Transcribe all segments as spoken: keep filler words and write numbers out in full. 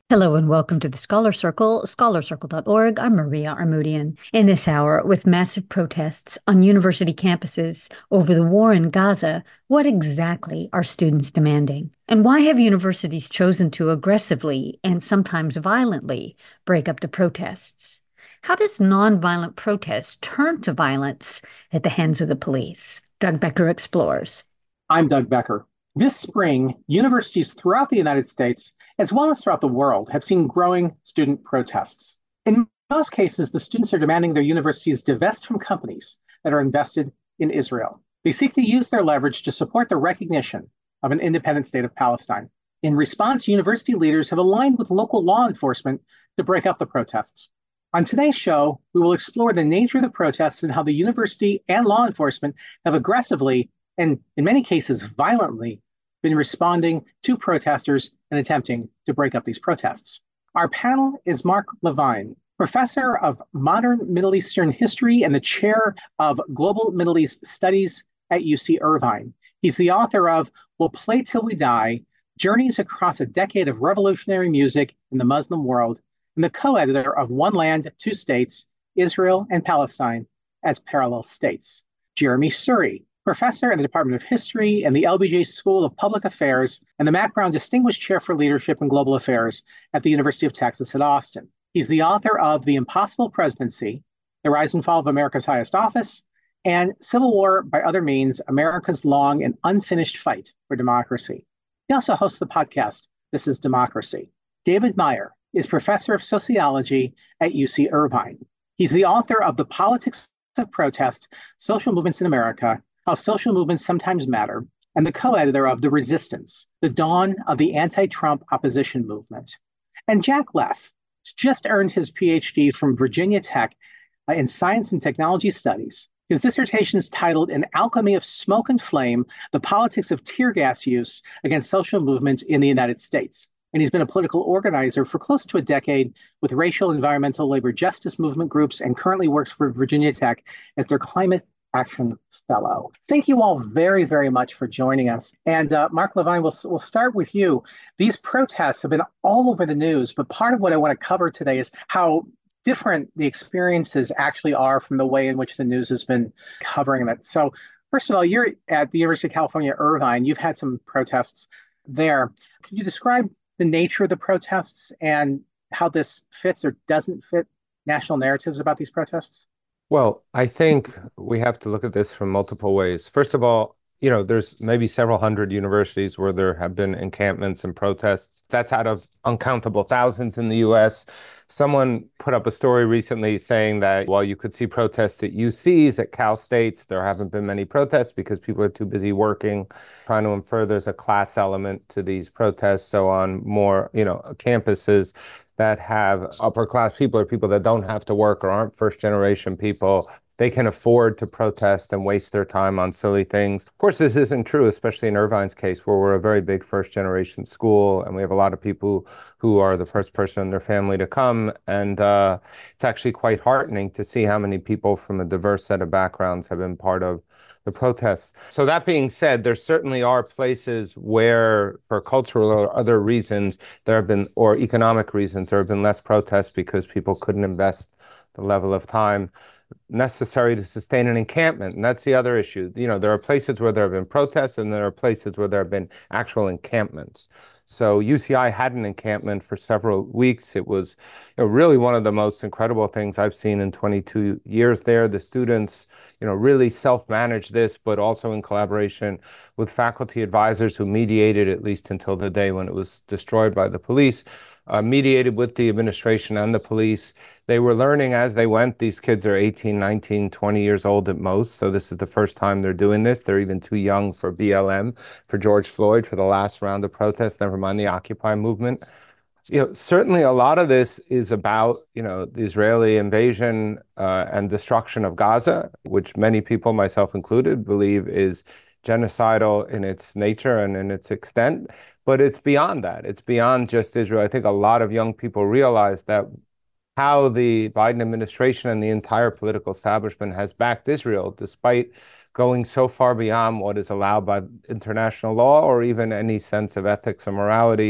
Hello and welcome to the Scholar Circle, scholar circle dot org. I'm Maria Armoudian. In this hour, with massive protests on university campuses over the war in Gaza, what exactly are students demanding? And why have universities chosen to aggressively and sometimes violently break up the protests? How does nonviolent protest turn to violence at the hands of the police? Doug Becker explores. I'm Doug Becker. This spring, universities throughout the United States, as well as throughout the world, have seen growing student protests. In most cases, the students are demanding their universities divest from companies that are invested in Israel. They seek to use their leverage to support the recognition of an independent state of Palestine. In response, university leaders have aligned with local law enforcement to break up the protests. On today's show, we will explore the nature of the protests and how the university and law enforcement have aggressively and in many cases violently, been responding to protesters and attempting to break up these protests. Our panel is Mark Levine, professor of modern Middle Eastern history and the chair of global Middle East studies at U C Irvine. He's the author of We'll Play Till We Die, Journeys Across a Decade of Revolutionary Music in the Muslim World, and the co-editor of One Land, Two States, Israel and Palestine as Parallel States. Jeremy Surrey, professor in the Department of History and the L B J School of Public Affairs and the Mack Brown Distinguished Chair for Leadership and Global Affairs at the University of Texas at Austin. He's the author of The Impossible Presidency, The Rise and Fall of America's Highest Office, and Civil War by Other Means, America's Long and Unfinished Fight for Democracy. He also hosts the podcast, This is Democracy. David Meyer is professor of sociology at U C Irvine. He's the author of The Politics of Protest, Social Movements in America, How Social Movements Sometimes Matter, and the co-editor of The Resistance, The Dawn of the Anti-Trump Opposition Movement. And Jack Leff has just earned his P H D from Virginia Tech uh, in Science and Technology Studies. His dissertation is titled An Alchemy of Smoke and Flame, The Politics of Tear Gas Use Against Social Movement in the United States. And he's been a political organizer for close to a decade with racial, environmental, labor justice movement groups, and currently works for Virginia Tech as their climate Action Fellow. Thank you all very, very much for joining us. And uh, Mark Levine, we'll, we'll start with you. These protests have been all over the news, but part of what I want to cover today is how different the experiences actually are from the way in which the news has been covering it. So first of all, you're at the University of California, Irvine. You've had some protests there. Could you describe the nature of the protests and how this fits or doesn't fit national narratives about these protests? Well, I think we have to look at this from multiple ways. First of all, you know, there's maybe several hundred universities where there have been encampments and protests. That's out of uncountable thousands in the U S. Someone put up a story recently saying that while you could see protests at U Cs, at Cal States, there haven't been many protests because people are too busy working, trying to infer there's a class element to these protests. So on more, you know, campuses that have upper class people or people that don't have to work or aren't first generation people, they can afford to protest and waste their time on silly things. Of course, this isn't true, especially in Irvine's case, where we're a very big first generation school and we have a lot of people who are the first person in their family to come. And uh, it's actually quite heartening to see how many people from a diverse set of backgrounds have been part of the protests. So that being said, there certainly are places where, for cultural or other reasons, there have been, or economic reasons, there have been less protests because people couldn't invest the level of time necessary to sustain an encampment. And that's the other issue. You know, there are places where there have been protests and there are places where there have been actual encampments. So U C I had an encampment for several weeks. It was, you know, really one of the most incredible things I've seen in twenty-two years there. The students, you know, really self-managed this, but also in collaboration with faculty advisors who mediated, at least until the day when it was destroyed by the police, uh, mediated with the administration and the police. They were learning as they went. These kids are eighteen, nineteen, twenty years old at most. So this is the first time they're doing this. They're even too young for B L M, for George Floyd, for the last round of protests, never mind the Occupy movement. You know, certainly a lot of this is about, you know, the Israeli invasion uh, and destruction of Gaza, which many people, myself included, believe is genocidal in its nature and in its extent. But it's beyond that. It's beyond just Israel. I think a lot of young people realize that how the Biden administration and the entire political establishment has backed Israel, despite going so far beyond what is allowed by international law or even any sense of ethics or morality.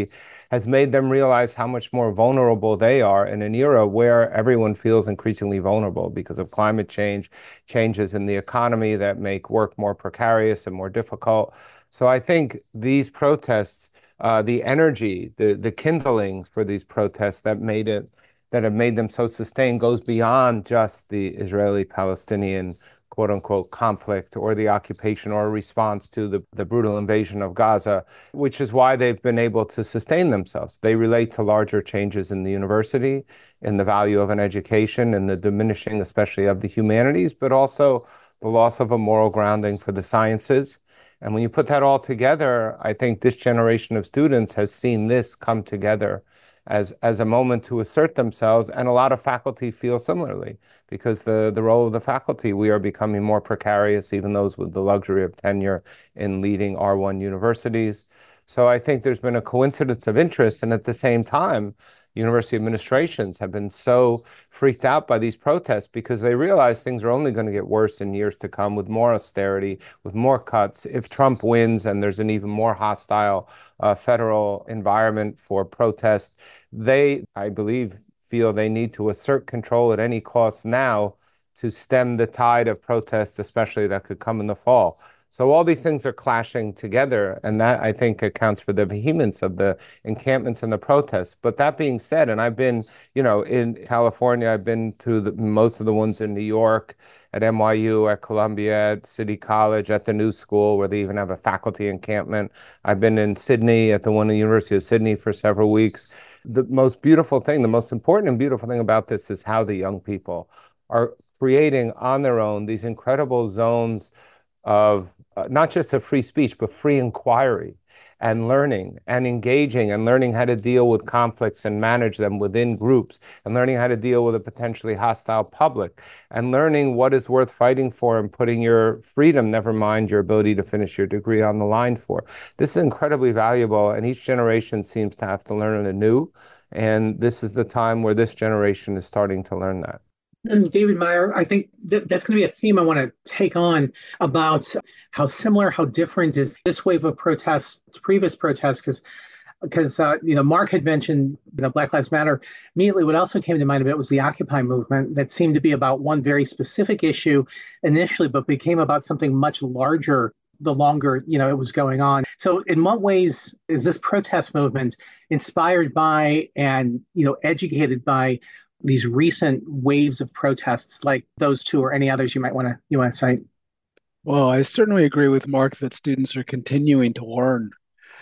has made them realize how much more vulnerable they are in an era where everyone feels increasingly vulnerable because of climate change, changes in the economy that make work more precarious and more difficult. So I think these protests, uh, the energy, the the kindling for these protests that made it that have made them so sustained goes beyond just the Israeli-Palestinian quote unquote conflict or the occupation or response to the, the brutal invasion of Gaza, which is why they've been able to sustain themselves. They relate to larger changes in the university, in the value of an education, and the diminishing, especially of the humanities, but also the loss of a moral grounding for the sciences. And when you put that all together, I think this generation of students has seen this come together as as a moment to assert themselves, and a lot of faculty feel similarly because the the role of the faculty, we are becoming more precarious, even those with the luxury of tenure in leading R one universities. So I think there's been a coincidence of interest, and at the same time, university administrations have been so freaked out by these protests because they realize things are only going to get worse in years to come with more austerity, with more cuts. If Trump wins and there's an even more hostile uh, federal environment for protest, they, I believe, feel they need to assert control at any cost now to stem the tide of protests, especially that could come in the fall. So all these things are clashing together, and that I think accounts for the vehemence of the encampments and the protests. But that being said, and I've been, you know, in California, I've been to the, most of the ones in New York, at N Y U, at Columbia, at City College, at the New School, where they even have a faculty encampment. I've been in Sydney at the one at the University of Sydney for several weeks. The most beautiful thing, the most important and beautiful thing about this is how the young people are creating on their own these incredible zones of uh, not just of free speech, but free inquiry and learning and engaging and learning how to deal with conflicts and manage them within groups and learning how to deal with a potentially hostile public and learning what is worth fighting for and putting your freedom, never mind your ability to finish your degree, on the line for. This is incredibly valuable, and each generation seems to have to learn it anew. And this is the time where this generation is starting to learn that. And David Meyer, I think that that's going to be a theme I want to take on about how similar, how different is this wave of protests to previous protests, because because uh, you know, Mark had mentioned, you know, Black Lives Matter. Immediately, what also came to mind a bit was the Occupy movement that seemed to be about one very specific issue initially, but became about something much larger the longer, you know, it was going on. So in what ways is this protest movement inspired by and, you know, educated by these recent waves of protests like those two or any others you might want to you want to cite? Well, I certainly agree with Mark that students are continuing to learn,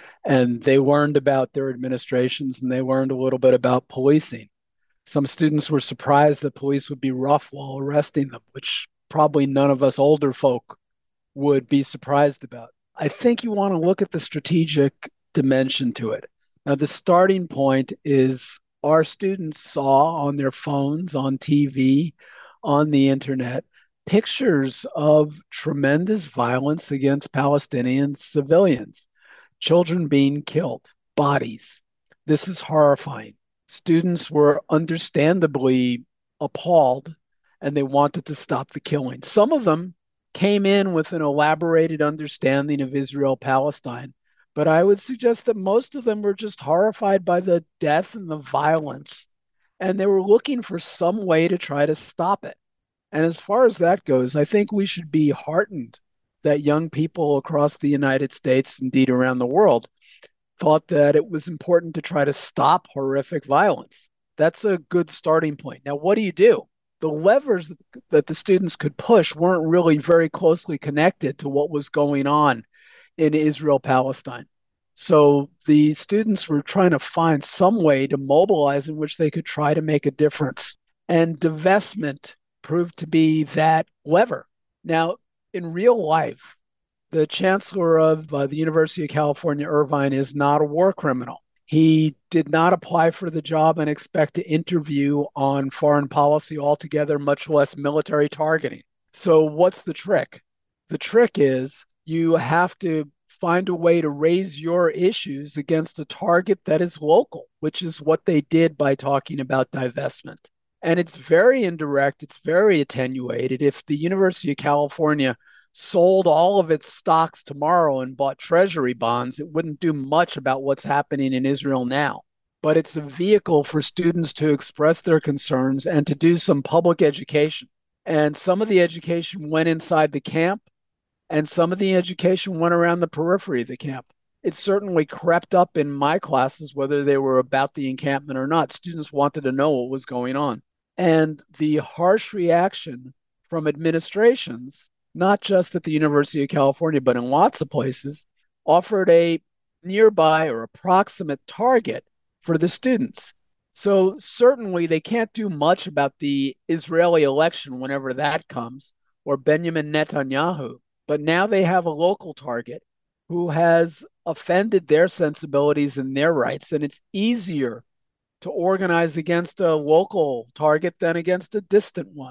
and they learned about their administrations and they learned a little bit about policing. Some students were surprised that police would be rough while arresting them, which probably none of us older folk would be surprised about. I think you want to look at the strategic dimension to it. Now, the starting point is our students saw on their phones, on T V, on the internet, pictures of tremendous violence against Palestinian civilians, children being killed, bodies. This is horrifying. Students were understandably appalled, and they wanted to stop the killing. Some of them came in with an elaborated understanding of Israel-Palestine, but I would suggest that most of them were just horrified by the death and the violence, and they were looking for some way to try to stop it. And as far as that goes, I think we should be heartened that young people across the United States, indeed around the world, thought that it was important to try to stop horrific violence. That's a good starting point. Now, what do you do? The levers that the students could push weren't really very closely connected to what was going on in Israel-Palestine. So the students were trying to find some way to mobilize in which they could try to make a difference. And divestment proved to be that lever. Now, in real life, the chancellor of uh, the University of California, Irvine, is not a war criminal. He did not apply for the job and expect to interview on foreign policy altogether, much less military targeting. So what's the trick? The trick is you have to find a way to raise your issues against a target that is local, which is what they did by talking about divestment. And it's very indirect, it's very attenuated. If the University of California sold all of its stocks tomorrow and bought treasury bonds, it wouldn't do much about what's happening in Israel now. But it's a vehicle for students to express their concerns and to do some public education. And some of the education went inside the camp, and some of the education went around the periphery of the camp. It certainly crept up in my classes, whether they were about the encampment or not. Students wanted to know what was going on. And the harsh reaction from administrations, not just at the University of California, but in lots of places, offered a nearby or approximate target for the students. So certainly they can't do much about the Israeli election whenever that comes, or Benjamin Netanyahu. But now they have a local target who has offended their sensibilities and their rights, and it's easier to organize against a local target than against a distant one.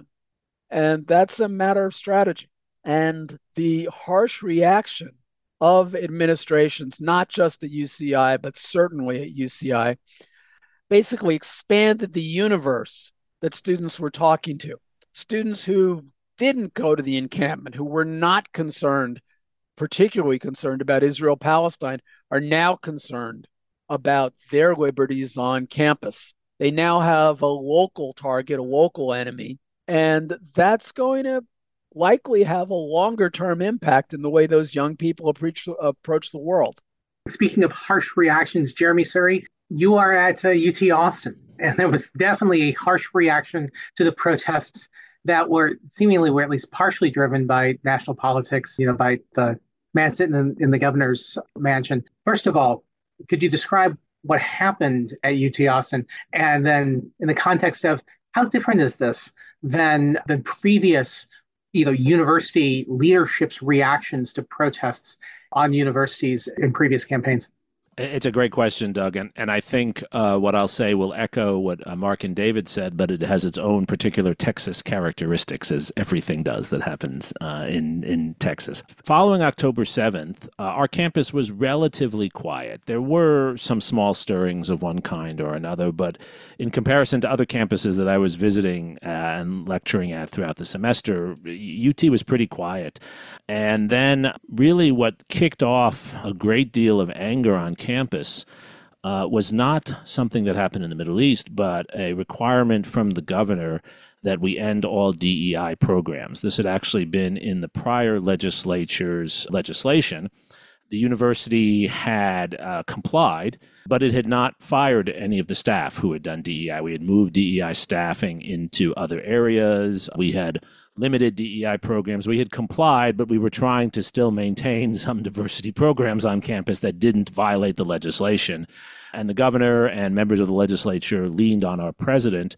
And that's a matter of strategy. And the harsh reaction of administrations, not just at U C I, but certainly at U C I, basically expanded the universe that students were talking to. Students who didn't go to the encampment, who were not concerned, particularly concerned about Israel-Palestine, are now concerned about their liberties on campus. They now have a local target, a local enemy, and that's going to likely have a longer-term impact in the way those young people approach, approach the world. Speaking of harsh reactions, Jeremy Suri, you are at uh, U T Austin, and there was definitely a harsh reaction to the protests that were seemingly were at least partially driven by national politics, you know, by the man sitting in, in the governor's mansion. First of all, could you describe what happened at U T Austin? And then in the context of how different is this than the previous, you know, university leadership's reactions to protests on universities in previous campaigns? It's a great question, Doug, and, and I think uh, what I'll say will echo what uh, Mark and David said, but it has its own particular Texas characteristics, as everything does that happens uh, in, in Texas. Following October seventh, uh, our campus was relatively quiet. There were some small stirrings of one kind or another, but in comparison to other campuses that I was visiting uh, and lecturing at throughout the semester, U T was pretty quiet. And then really what kicked off a great deal of anger on campus uh, was not something that happened in the Middle East, but a requirement from the governor that we end all D E I programs. This had actually been in the prior legislature's legislation. The university had uh, complied, but it had not fired any of the staff who had done D E I. We had moved D E I staffing into other areas. We had limited D E I programs. We had complied, but we were trying to still maintain some diversity programs on campus that didn't violate the legislation. And the governor and members of the legislature leaned on our president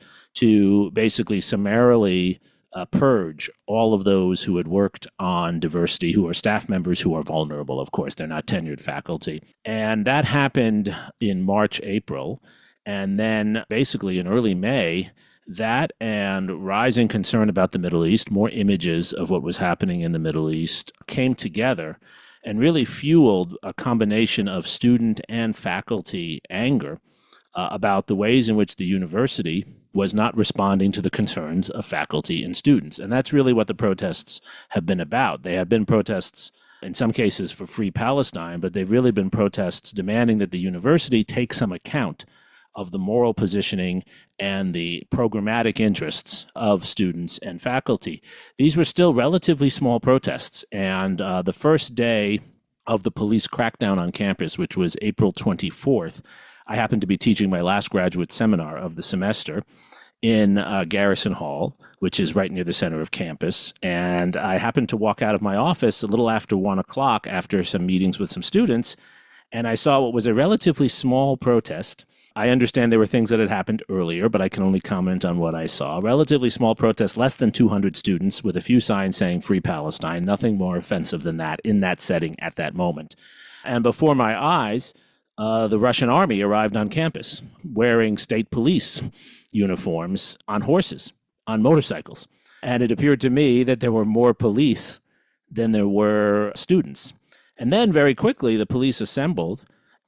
to basically summarily uh, purge all of those who had worked on diversity, who are staff members who are vulnerable, of course. They're not tenured faculty. And that happened in March, April. And then basically in early May, that and rising concern about the Middle East, more images of what was happening in the Middle East, came together and really fueled a combination of student and faculty anger uh, about the ways in which the university was not responding to the concerns of faculty and students. And that's really what the protests have been about. They have been protests, in some cases, for free Palestine, but they've really been protests demanding that the university take some account of the moral positioning and the programmatic interests of students and faculty. These were still relatively small protests, and uh, the first day of the police crackdown on campus, which was April twenty-fourth, I happened to be teaching my last graduate seminar of the semester in uh, Garrison Hall, which is right near the center of campus, and I happened to walk out of my office a little after one o'clock after some meetings with some students, and I saw what was a relatively small protest. I understand there were things that had happened earlier, but I can only comment on what I saw. A relatively small protest, less than two hundred students with a few signs saying Free Palestine, nothing more offensive than that in that setting at that moment. And before my eyes, uh, the Russian army arrived on campus wearing state police uniforms on horses, on motorcycles. And it appeared to me that there were more police than there were students. And then very quickly, the police assembled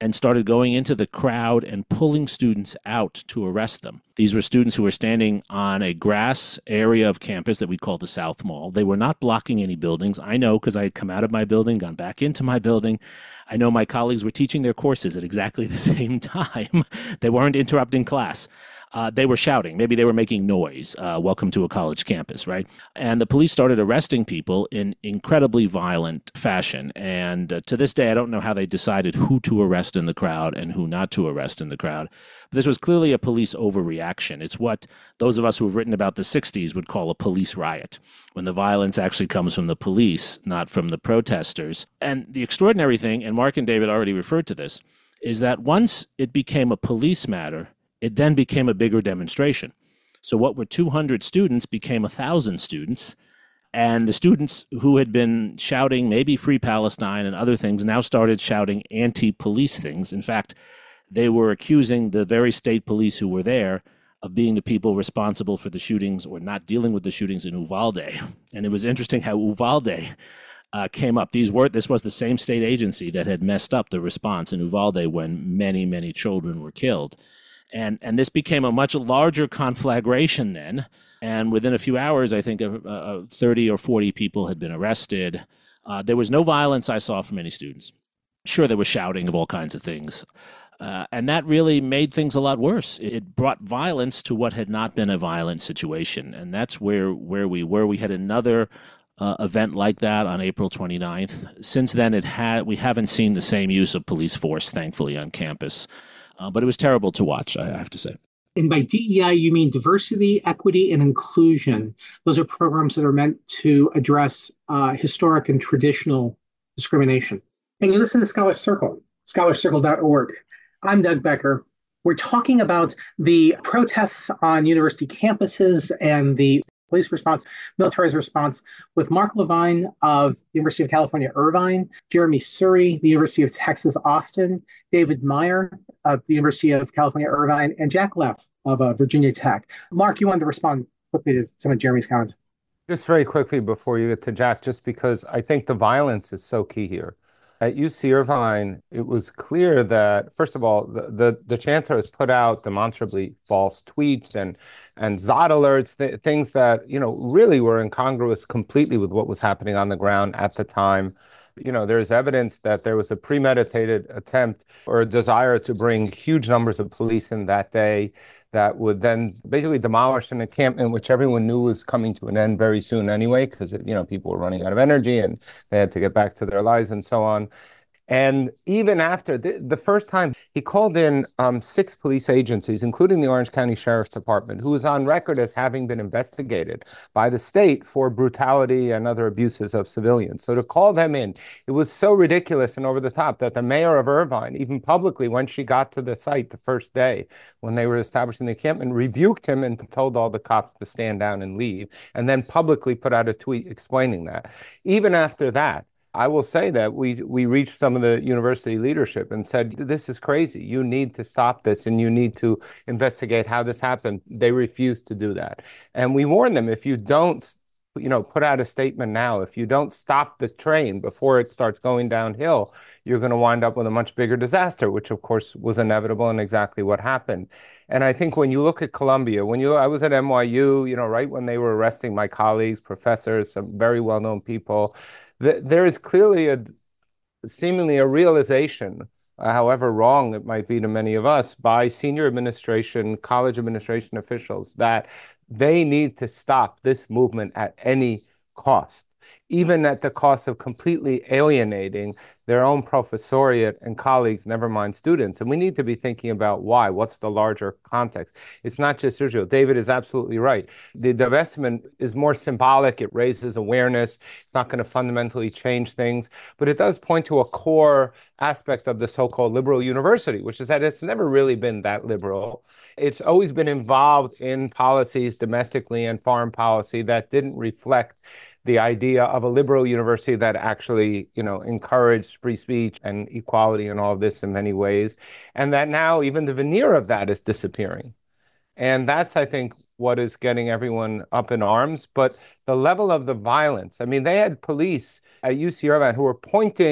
and started going into the crowd and pulling students out to arrest them. These were students who were standing on a grass area of campus that we call the South Mall. They were not blocking any buildings. I know because I had come out of my building, gone back into my building. I know my colleagues were teaching their courses at exactly the same time. They weren't interrupting class. Uh, they were shouting. Maybe they were making noise. Uh, welcome to a college campus, right? And the police started arresting people in incredibly violent fashion. And uh, to this day, I don't know how they decided who to arrest in the crowd and who not to arrest in the crowd. But this was clearly a police overreaction. It's what those of us who have written about the sixties would call a police riot, when the violence actually comes from the police, not from the protesters. And the extraordinary thing, and Mark and David already referred to this, is that once it became a police matter, it then became a bigger demonstration. So what were two hundred students became one thousand students. And the students who had been shouting maybe Free Palestine and other things now started shouting anti-police things. In fact, they were accusing the very state police who were there of being the people responsible for the shootings or not dealing with the shootings in Uvalde. And it was interesting how Uvalde uh, came up. These were This was the same state agency that had messed up the response in Uvalde when many, many children were killed. And and this became a much larger conflagration then. And within a few hours, I think uh, uh, thirty or forty people had been arrested. Uh, there was no violence I saw from any students. Sure, there was shouting of all kinds of things. Uh, and that really made things a lot worse. It brought violence to what had not been a violent situation. And that's where, where we were. We had another uh, event like that on April twenty-ninth. Since then, it had we haven't seen the same use of police force, thankfully, on campus. Uh, but it was terrible to watch, I have to say. And by D E I, you mean diversity, equity, and inclusion. Those are programs that are meant to address uh, historic and traditional discrimination. And you listen to Scholar Circle, scholar circle dot org. I'm Doug Becker. We're talking about the protests on university campuses and the police response, military's response, with Mark Levine of the University of California, Irvine, Jeremy Surrey, the University of Texas, Austin, David Meyer of the University of California, Irvine, and Jack Leff of uh, Virginia Tech. Mark, you wanted to respond quickly to some of Jeremy's comments. Just very quickly before you get to Jack, just because I think the violence is so key here. At U C Irvine, it was clear that, first of all, the, the, the chancellor has put out demonstrably false tweets and and Zod alerts, th things that, you know, really were incongruous completely with what was happening on the ground at the time. You know, there's evidence that there was a premeditated attempt or a desire to bring huge numbers of police in that day that would then basically demolish an encampment, which everyone knew was coming to an end very soon anyway, because, you know, people were running out of energy and they had to get back to their lives and so on. And even after the, the first time, he called in um, six police agencies, including the Orange County Sheriff's Department, who was on record as having been investigated by the state for brutality and other abuses of civilians. So to call them in, it was so ridiculous and over the top that the mayor of Irvine, even publicly, when she got to the site the first day, when they were establishing the encampment, rebuked him and told all the cops to stand down and leave, and then publicly put out a tweet explaining that. Even after that, I will say that we we reached some of the university leadership and said, this is crazy. You need to stop this and you need to investigate how this happened. They refused to do that. And we warned them, if you don't, you know, put out a statement now, if you don't stop the train before it starts going downhill, you're going to wind up with a much bigger disaster, which of course was inevitable and exactly what happened. And I think when you look at Columbia, when you I was at N Y U, you know, right when they were arresting my colleagues, professors, some very well-known people, there is clearly a seemingly a realization, uh, however wrong it might be to many of us, by senior administration, college administration officials, that they need to stop this movement at any cost, even at the cost of completely alienating their own professoriate and colleagues, never mind students. And we need to be thinking about why. What's the larger context? It's not just Israel. David is absolutely right. The divestment is more symbolic. It raises awareness. It's not going to fundamentally change things. But it does point to a core aspect of the so-called liberal university, which is that it's never really been that liberal. It's always been involved in policies domestically and foreign policy that didn't reflect the idea of a liberal university that actually, you know, encouraged free speech and equality and all of this in many ways. And that now even the veneer of that is disappearing. And that's, I think, what is getting everyone up in arms. But the level of the violence, I mean, they had police at U C Irvine who were pointing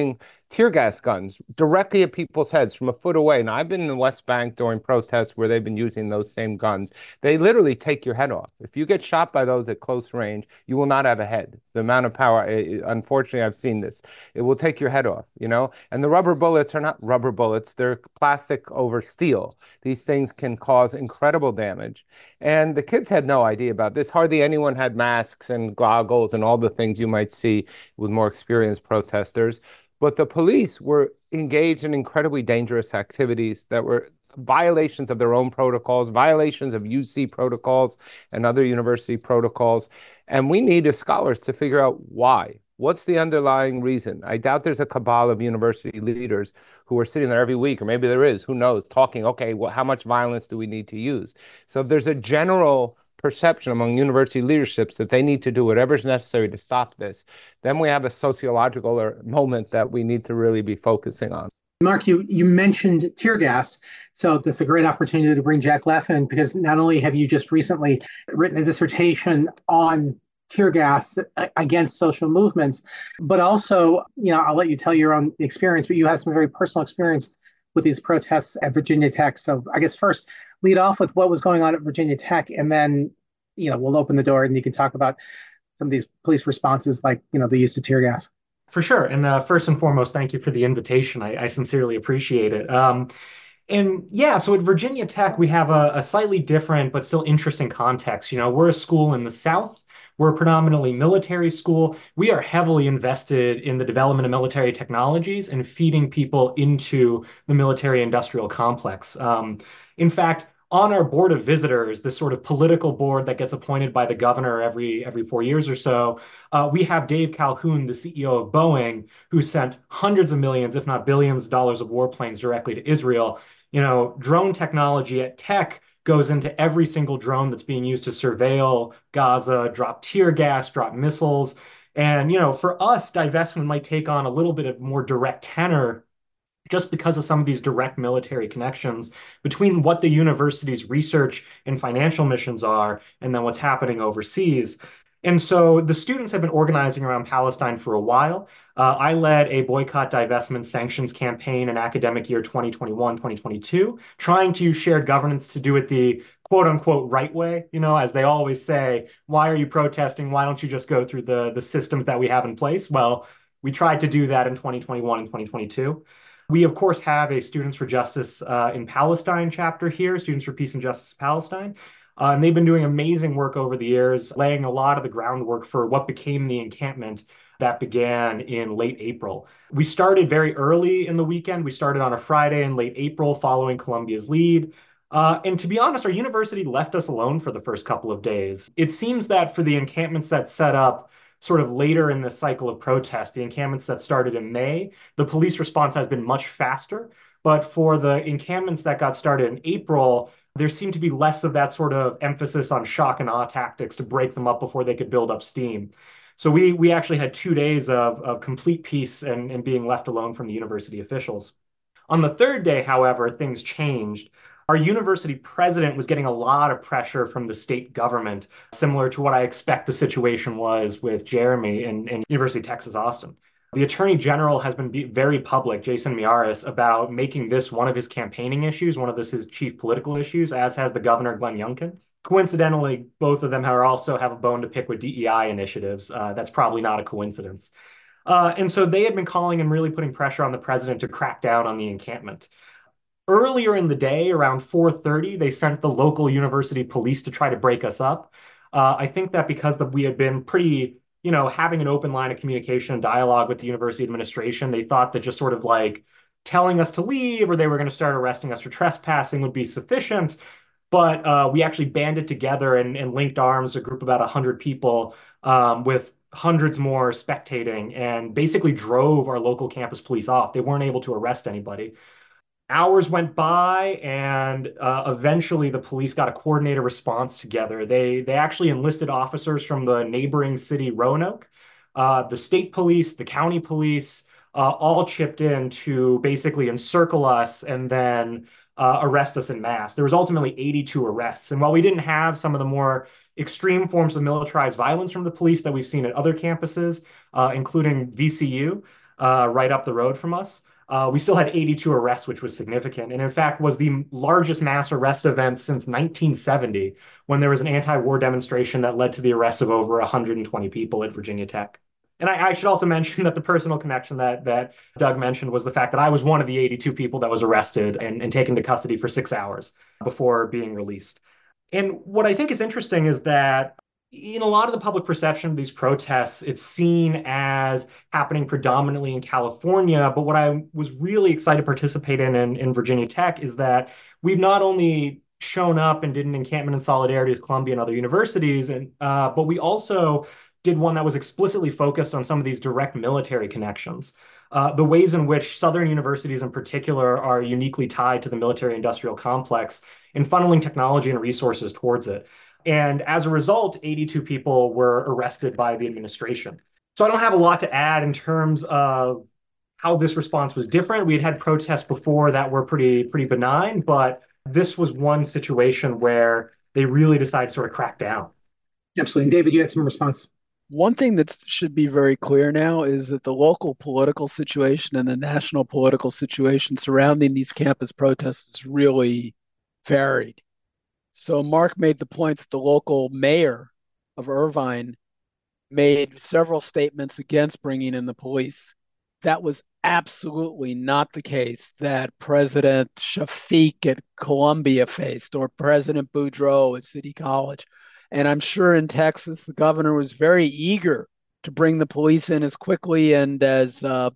tear gas guns directly at people's heads from a foot away. Now, I've been in the West Bank during protests where they've been using those same guns. They literally take your head off. If you get shot by those at close range, you will not have a head. The amount of power, eh, unfortunately, I've seen this. It will take your head off, you know? And the rubber bullets are not rubber bullets, they're plastic over steel. These things can cause incredible damage. And the kids had no idea about this. Hardly anyone had masks and goggles and all the things you might see with more experienced protesters. But the police were engaged in incredibly dangerous activities that were violations of their own protocols, violations of U C protocols and other university protocols. And we need as scholars to figure out why. What's the underlying reason? I doubt there's a cabal of university leaders who are sitting there every week, or maybe there is, who knows, talking, okay, well, how much violence do we need to use? So if there's a general perception among university leaderships that they need to do whatever's necessary to stop this, then we have a sociological moment that we need to really be focusing on. Mark, you, you mentioned tear gas. So that's a great opportunity to bring Jack Leff in, because not only have you just recently written a dissertation on tear gas against social movements, but also, you know, I'll let you tell your own experience, but you have some very personal experience with these protests at Virginia Tech. So I guess first lead off with what was going on at Virginia Tech, and then, you know, we'll open the door and you can talk about some of these police responses, like, you know, the use of tear gas. For sure. And uh, first and foremost, thank you for the invitation. I, I sincerely appreciate it. Um, and yeah, so at Virginia Tech, we have a, a slightly different but still interesting context. You know, we're a school in the South. We're a predominantly military school. We are heavily invested in the development of military technologies and feeding people into the military industrial complex. Um, in fact, on our board of visitors, this sort of political board that gets appointed by the governor every every four years or so, uh, we have Dave Calhoun, the C E O of Boeing, who sent hundreds of millions, if not billions of dollars of warplanes directly to Israel. You know, drone technology at Tech goes into every single drone that's being used to surveil Gaza, drop tear gas, drop missiles. And, you know, for us, divestment might take on a little bit of more direct tenor just because of some of these direct military connections between what the university's research and financial missions are and then what's happening overseas. And so the students have been organizing around Palestine for a while. Uh, I led a boycott, divestment, sanctions campaign in academic year twenty twenty-one, twenty twenty-two, trying to use shared governance to do it the quote unquote right way. You know, as they always say, why are you protesting? Why don't you just go through the, the systems that we have in place? Well, we tried to do that in twenty twenty-one and twenty twenty-two. We, of course, have a Students for Justice uh, in Palestine chapter here, Students for Peace and Justice in Palestine. Uh, and they've been doing amazing work over the years, laying a lot of the groundwork for what became the encampment that began in late April. We started very early in the weekend. We started on a Friday in late April following Columbia's lead. Uh, and to be honest, our university left us alone for the first couple of days. It seems that for the encampments that set up sort of later in the cycle of protest, the encampments that started in May, the police response has been much faster. But for the encampments that got started in April, there seemed to be less of that sort of emphasis on shock and awe tactics to break them up before they could build up steam. So we we actually had two days of, of complete peace and, and being left alone from the university officials. On the third day, however, things changed. Our university president was getting a lot of pressure from the state government, similar to what I expect the situation was with Jeremy in, in University of Texas, Austin. The Attorney General has been very public, Jason Miyares, about making this one of his campaigning issues, one of this his chief political issues, as has the governor, Glenn Youngkin. Coincidentally, both of them are also have a bone to pick with D E I initiatives. Uh, that's probably not a coincidence. Uh, and so they had been calling and really putting pressure on the president to crack down on the encampment. Earlier in the day, around four thirty, they sent the local university police to try to break us up. Uh, I think that because the, we had been pretty, you know, having an open line of communication and dialogue with the university administration, they thought that just sort of like telling us to leave or they were going to start arresting us for trespassing would be sufficient. But uh, we actually banded together and, and linked arms, a group of about one hundred people um, with hundreds more spectating, and basically drove our local campus police off. They weren't able to arrest anybody. Hours went by, and uh, eventually the police got a coordinated response together. They they actually enlisted officers from the neighboring city, Roanoke. Uh, the state police, the county police, uh, all chipped in to basically encircle us and then uh, arrest us en masse. There was ultimately eighty-two arrests. And while we didn't have some of the more extreme forms of militarized violence from the police that we've seen at other campuses, uh, including V C U, uh, right up the road from us. Uh, we still had eighty-two arrests, which was significant, and in fact was the largest mass arrest event since nineteen seventy, when there was an anti-war demonstration that led to the arrest of over one hundred twenty people at Virginia Tech. And I, I should also mention that the personal connection that that Doug mentioned was the fact that I was one of the eighty-two people that was arrested and, and taken to custody for six hours before being released. And what I think is interesting is that in a lot of the public perception of these protests, it's seen as happening predominantly in California. But what I was really excited to participate in, in in Virginia Tech is that we've not only shown up and did an encampment in solidarity with Columbia and other universities, and uh, but we also did one that was explicitly focused on some of these direct military connections. Uh, the ways in which Southern universities in particular are uniquely tied to the military industrial complex in funneling technology and resources towards it. And as a result, eighty-two people were arrested by the administration. So I don't have a lot to add in terms of how this response was different. We had had protests before that were pretty, pretty benign, but this was one situation where they really decided to sort of crack down. Absolutely. And David, you had some response. One thing that should be very clear now is that the local political situation and the national political situation surrounding these campus protests is really varied. So Mark made the point that the local mayor of Irvine made several statements against bringing in the police. That was absolutely not the case that President Shafiq at Columbia faced or President Boudreaux at City College. And I'm sure in Texas, the governor was very eager to bring the police in as quickly and as uh,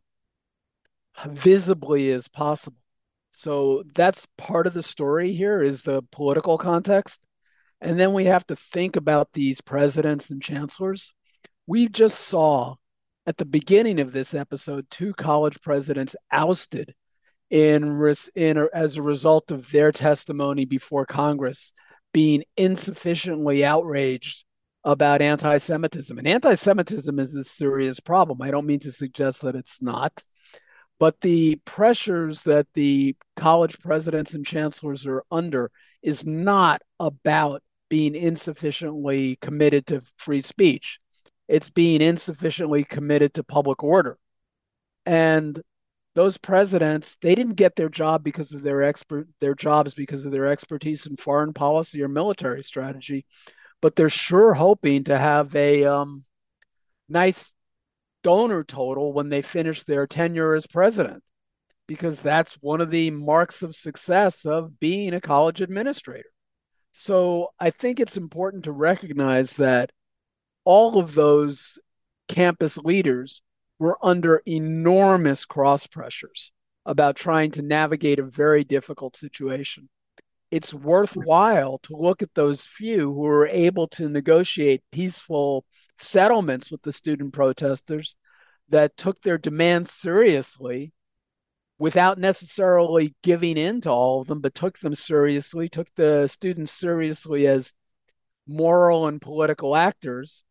visibly as possible. So that's part of the story here is the political context. And then we have to think about these presidents and chancellors. We just saw at the beginning of this episode two college presidents ousted in, in as a result of their testimony before Congress being insufficiently outraged about anti-Semitism. And anti-Semitism is a serious problem. I don't mean to suggest that it's not. But the pressures that the college presidents and chancellors are under is not about being insufficiently committed to free speech. It's being insufficiently committed to public order. And those presidents, they didn't get their job because of their expert their jobs because of their expertise in foreign policy or military strategy, but they're sure hoping to have a um, nice donor total when they finish their tenure as president, because that's one of the marks of success of being a college administrator. So I think it's important to recognize that all of those campus leaders were under enormous cross pressures about trying to navigate a very difficult situation. It's worthwhile to look at those few who were able to negotiate peaceful settlements with the student protesters that took their demands seriously without necessarily giving in to all of them, but took them seriously, took the students seriously as moral and political actors,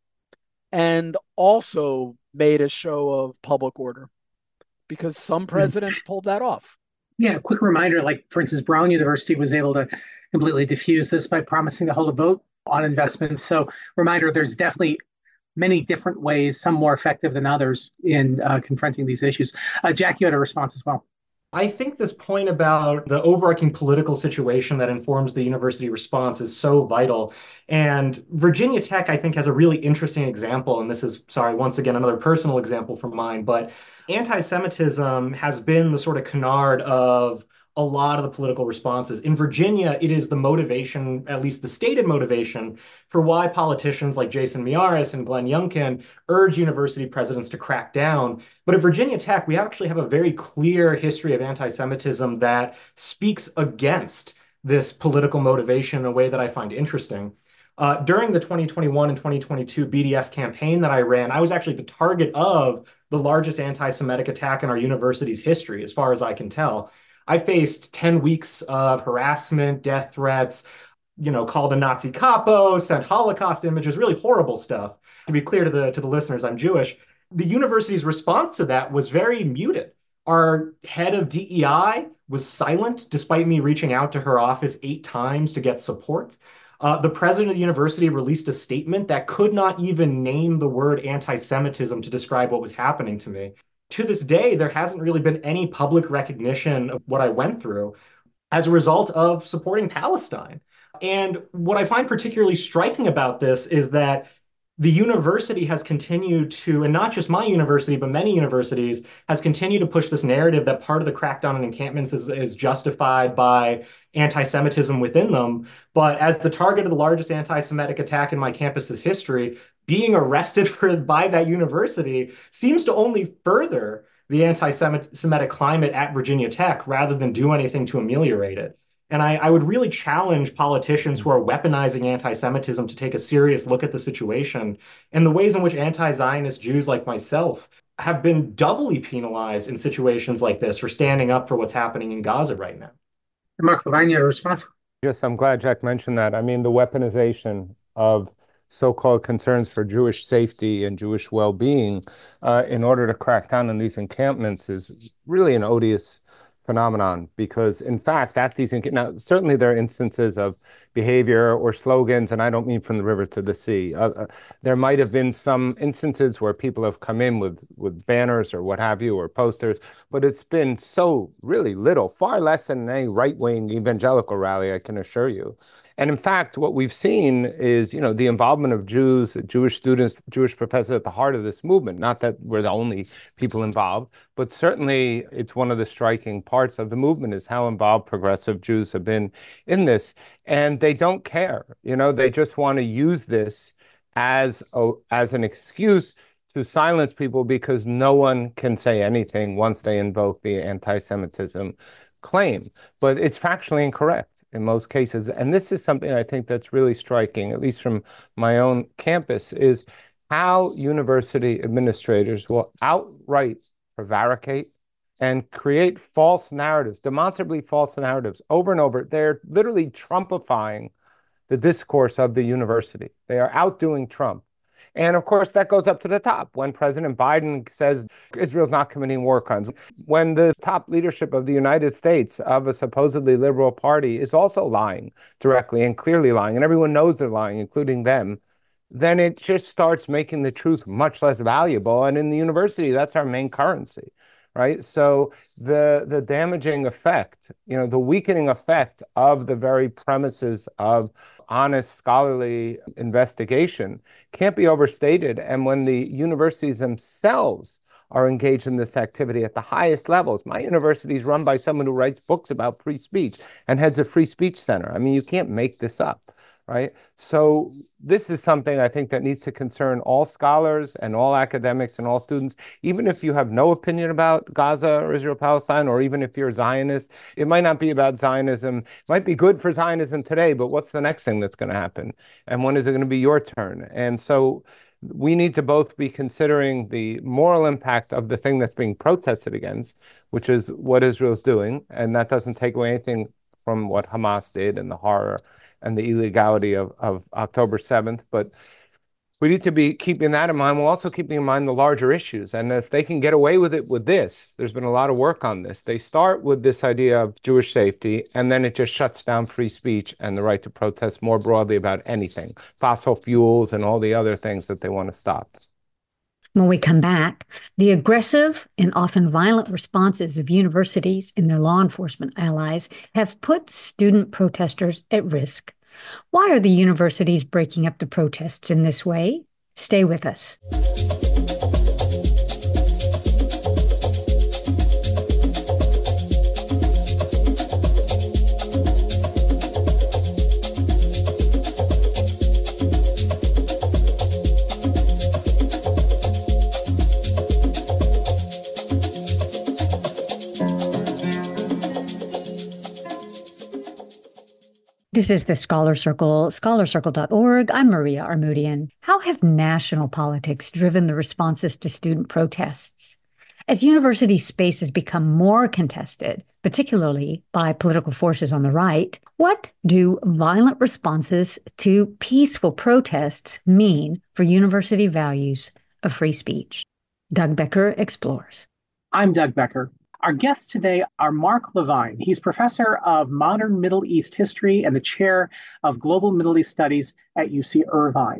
and also made a show of public order, because some presidents pulled that off. Yeah, quick reminder, like, for instance, Brown University was able to completely diffuse this by promising to hold a vote on investments. So reminder, there's definitely many different ways, some more effective than others, in uh, confronting these issues. Uh, Jack, you had a response as well. I think this point about the overarching political situation that informs the university response is so vital. And Virginia Tech, I think, has a really interesting example. And this is, sorry, once again, another personal example from mine. But anti-Semitism has been the sort of canard of a lot of the political responses. In Virginia, it is the motivation, at least the stated motivation, for why politicians like Jason Miyares and Glenn Youngkin urge university presidents to crack down. But at Virginia Tech, we actually have a very clear history of anti-Semitism that speaks against this political motivation in a way that I find interesting. Uh, during the twenty twenty-one and twenty twenty-two B D S campaign that I ran, I was actually the target of the largest anti-Semitic attack in our university's history, as far as I can tell. I faced ten weeks of harassment, death threats, you know, called a Nazi capo, sent Holocaust images, really horrible stuff. To be clear to the to the listeners, I'm Jewish. The university's response to that was very muted. Our head of D E I was silent, despite me reaching out to her office eight times to get support. Uh, the president of the university released a statement that could not even name the word anti-Semitism to describe what was happening to me. to this day, there hasn't really been any public recognition of what I went through as a result of supporting Palestine. And what I find particularly striking about this is that the university has continued to, and not just my university, but many universities, has continued to push this narrative that part of the crackdown on encampments is, is justified by anti-Semitism within them. But as the target of the largest anti-Semitic attack in my campus's history, being arrested for by that university seems to only further the anti-Semitic climate at Virginia Tech rather than do anything to ameliorate it. And I, I would really challenge politicians who are weaponizing anti-Semitism to take a serious look at the situation and the ways in which anti-Zionist Jews like myself have been doubly penalized in situations like this for standing up for what's happening in Gaza right now. Mark Levine, your response? Yes, I'm glad Jack mentioned that. I mean, the weaponization of so-called concerns for Jewish safety and Jewish well-being uh, in order to crack down on these encampments is really an odious phenomenon, because in fact at these now certainly there are instances of behavior or slogans, and I don't mean from the river to the sea. Uh, uh, there might have been some instances where people have come in with with banners or what have you, or posters, but it's been so really little, far less than any right-wing evangelical rally, I can assure you. And in fact, what we've seen is, you know, the involvement of Jews, Jewish students, Jewish professors at the heart of this movement. Not that we're the only people involved, but certainly it's one of the striking parts of the movement is how involved progressive Jews have been in this. And they don't care. You know, they just want to use this as a, as an excuse to silence people, because no one can say anything once they invoke the anti-Semitism claim. But it's factually incorrect in most cases. And this is something I think that's really striking, at least from my own campus, is how university administrators will outright prevaricate and create false narratives, demonstrably false narratives over and over. They're literally Trumpifying the discourse of the university. They are outdoing Trump. And of course, that goes up to the top when President Biden says Israel's not committing war crimes. When the top leadership of the United States, of a supposedly liberal party, is also lying directly and clearly lying, and everyone knows they're lying, including them, then it just starts making the truth much less valuable. And in the university, that's our main currency, right? So the the damaging effect, you know, the weakening effect of the very premises of honest scholarly investigation can't be overstated. And when the universities themselves are engaged in this activity at the highest levels, my university is run by someone who writes books about free speech and heads a free speech center. I mean, you can't make this up, right? So this is something I think that needs to concern all scholars and all academics and all students. Even if you have no opinion about Gaza or Israel-Palestine, or even if you're a Zionist, it might not be about Zionism. It might be good for Zionism today, but what's the next thing that's going to happen? And when is it going to be your turn? And so we need to both be considering the moral impact of the thing that's being protested against, which is what Israel's doing. And that doesn't take away anything from what Hamas did and the horror and the illegality of, of October seventh. But we need to be keeping that in mind. We're also keeping in mind the larger issues. And if they can get away with it with this, there's been a lot of work on this. They start with this idea of Jewish safety, and then it just shuts down free speech and the right to protest more broadly about anything, fossil fuels and all the other things that they want to stop. When we come back, the aggressive and often violent responses of universities and their law enforcement allies have put student protesters at risk. Why are the universities breaking up the protests in this way? Stay with us. This is the Scholar Circle, scholar circle dot org. I'm Maria Armoudian. How have national politics driven the responses to student protests? As university spaces become more contested, particularly by political forces on the right, what do violent responses to peaceful protests mean for university values of free speech? Doug Becker explores. I'm Doug Becker. Our guests today are Mark Levine. He's professor of modern Middle East history and the chair of global Middle East studies at U C Irvine.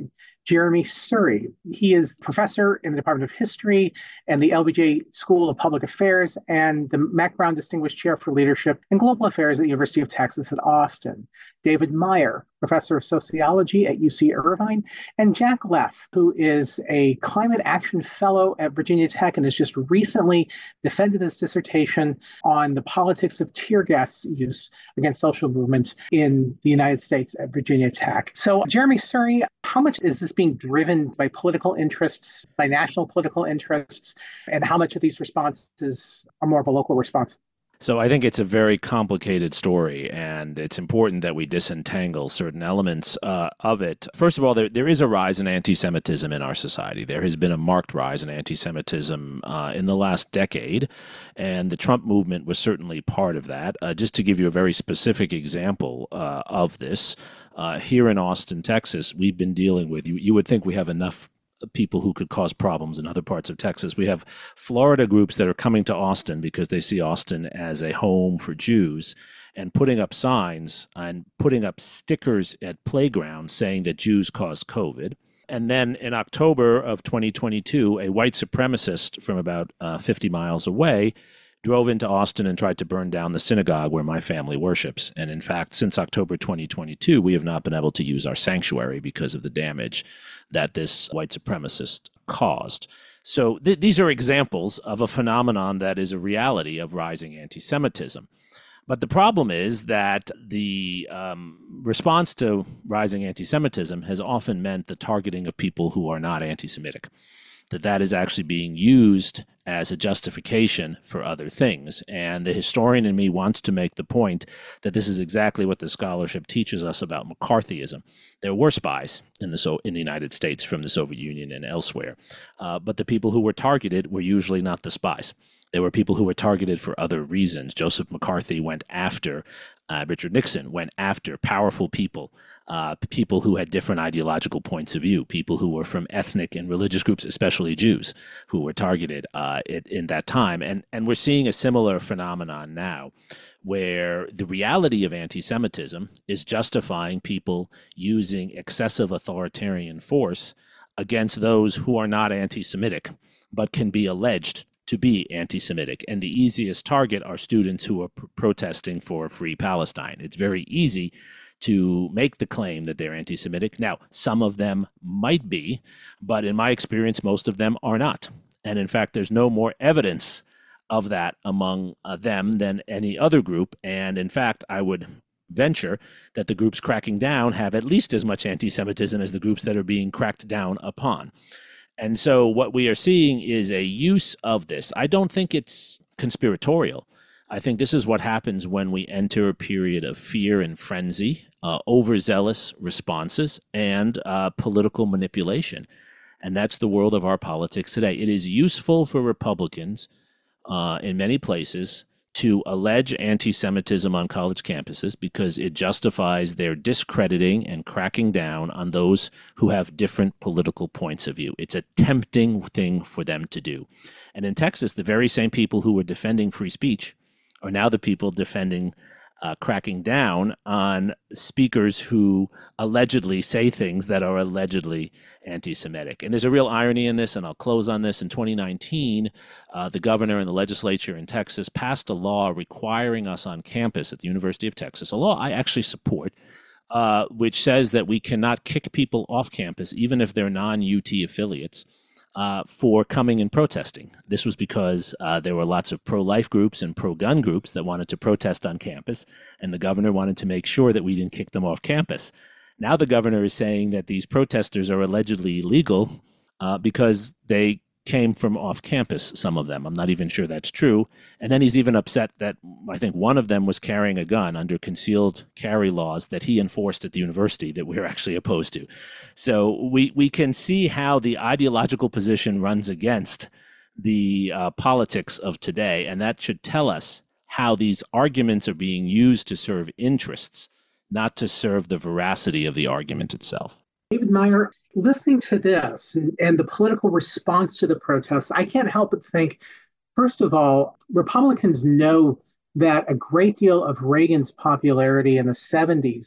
Jeremy Surrey. He is professor in the Department of History and the L B J School of Public Affairs and the Mac Brown Distinguished Chair for Leadership and Global Affairs at the University of Texas at Austin. David Meyer, professor of sociology at U C Irvine, and Jack Leff, who is a climate action fellow at Virginia Tech and has just recently defended his dissertation on the politics of tear gas use against social movements in the United States at Virginia Tech. So, Jeremy Surrey, how much is this being driven by political interests, by national political interests, and how much of these responses are more of a local response? So I think it's a very complicated story, and it's important that we disentangle certain elements uh, of it. First of all, there, there is a rise in anti-Semitism in our society. There has been a marked rise in anti-Semitism uh, in the last decade, and the Trump movement was certainly part of that. Uh, just to give you a very specific example uh, of this, uh, here in Austin, Texas, we've been dealing with, you, you would think we have enough people who could cause problems in other parts of Texas. We have Florida groups that are coming to Austin because they see Austin as a home for Jews and putting up signs and putting up stickers at playgrounds saying that Jews caused COVID. And then in October of twenty twenty-two, a white supremacist from about uh, fifty miles away drove into Austin and tried to burn down the synagogue where my family worships. And in fact, since October twenty twenty-two, we have not been able to use our sanctuary because of the damage that this white supremacist caused. So th- these are examples of a phenomenon that is a reality of rising anti-Semitism. But the problem is that the um, response to rising anti-Semitism has often meant the targeting of people who are not anti-Semitic, that that is actually being used as a justification for other things. And the historian in me wants to make the point that this is exactly what the scholarship teaches us about McCarthyism. There were spies in the so in the United States from the Soviet Union and elsewhere, uh, but the people who were targeted were usually not the spies. There were people who were targeted for other reasons. Joseph McCarthy went after uh, Richard Nixon, went after powerful people, uh, people who had different ideological points of view, people who were from ethnic and religious groups, especially Jews, who were targeted uh, in, in that time. And, and we're seeing a similar phenomenon now, where the reality of anti-Semitism is justifying people using excessive authoritarian force against those who are not anti-Semitic, but can be alleged to be anti-Semitic. And the easiest target are students who are pr- protesting for a free Palestine. It's very easy to make the claim that they're anti-Semitic. Now, some of them might be, but in my experience, most of them are not. And in fact, there's no more evidence of that among uh, them than any other group. And in fact, I would venture that the groups cracking down have at least as much anti-Semitism as the groups that are being cracked down upon. And so what we are seeing is a use of this. I don't think it's conspiratorial. I think this is what happens when we enter a period of fear and frenzy, uh, overzealous responses, and uh, political manipulation. And that's the world of our politics today. It is useful for Republicans uh, in many places to allege anti-Semitism on college campuses because it justifies their discrediting and cracking down on those who have different political points of view. It's a tempting thing for them to do. And in Texas, the very same people who were defending free speech are now the people defending uh, cracking down on speakers who allegedly say things that are allegedly anti-Semitic. And there's a real irony in this, and I'll close on this. In twenty nineteen, uh, the governor and the legislature in Texas passed a law requiring us on campus at the University of Texas, a law I actually support, uh, which says that we cannot kick people off campus, even if they're non-U T affiliates, Uh, for coming and protesting. This was because uh, there were lots of pro-life groups and pro-gun groups that wanted to protest on campus, and the governor wanted to make sure that we didn't kick them off campus. Now the governor is saying that these protesters are allegedly illegal uh, because they came from off campus, some of them. I'm not even sure that's true. And then he's even upset that I think one of them was carrying a gun under concealed carry laws that he enforced at the university that we're actually opposed to. So we, we can see how the ideological position runs against the uh, politics of today. And that should tell us how these arguments are being used to serve interests, not to serve the veracity of the argument itself. David Meyer, listening to this and, and the political response to the protests, I can't help but think, first of all, Republicans know that a great deal of Reagan's popularity in the seventies